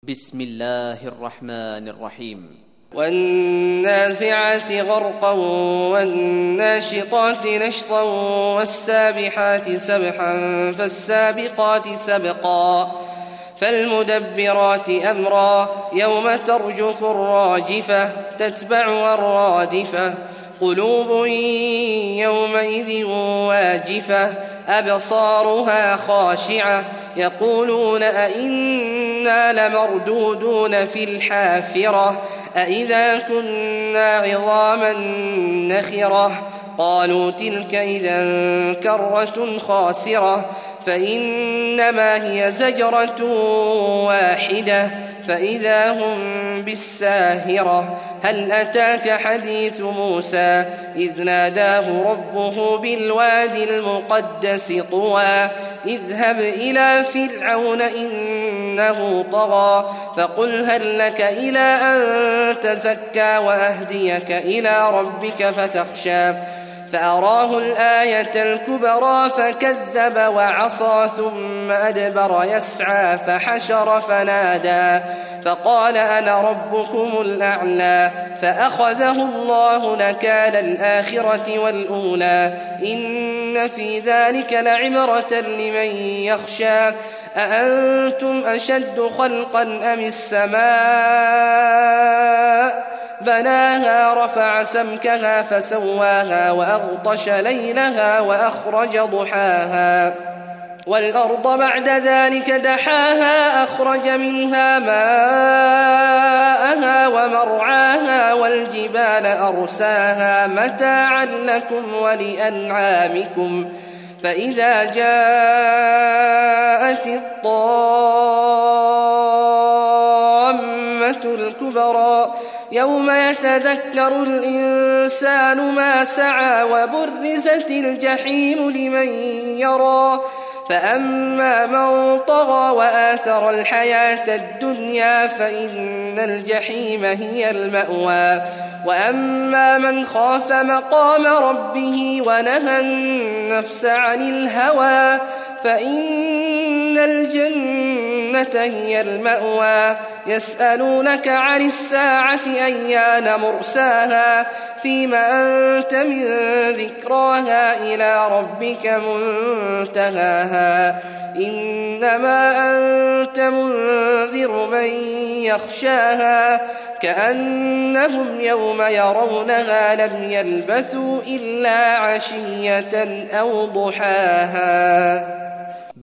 بسم الله الرحمن الرحيم والنازعات غرقا والناشطات نشطا والسابحات سبحا فالسابقات سبقا فالمدبرات أمرا يوم ترجف الراجفة تتبعها الرادفة قلوب يومئذ واجفة أبصارها خاشعة يقولون أئنا لمردودون في الحافرة أئذا كنا عظاما نخرة قالوا تلك إذا كرة خاسرة فإنما هي زجرة واحدة فإذا هم بالساهرة هل أتاك حديث موسى إذ ناداه ربه بالوادي المقدس طوى اذهب إلى فرعون إنه طغى فقل هل لك إلى أن تزكى وأهديك إلى ربك فتخشى فأراه الآية الكبرى فكذب وعصى ثم أدبر يسعى فحشر فنادى فقال أنا ربكم الأعلى فأخذه الله نكال الآخرة والأولى إن في ذلك لعبرة لمن يخشى أأنتم أشد خلقا أم السماء بناها رفع سمكها فسواها وأغطش ليلها وأخرج ضحاها والأرض بعد ذلك دحاها أخرج منها ماءها ومرعاها والجبال أرساها متاعا لكم ولأنعامكم فإذا جاءت الطامة الكبرى يوم يتذكر الإنسان ما سعى وبرزت الجحيم لمن يرى فأما من طغى وآثر الحياة الدنيا فإن الجحيم هي المأوى وأما من خاف مقام ربه ونهى النفس عن الهوى فإن الجنة هي المأوى يسألونك عن الساعة أيان مرساها فيما أنت من ذكراها إلى ربك منتهاها إنما أنت منذر من يخشاها كأنهم يوم يرونها لم يلبثوا إلا عشية أو ضحاها.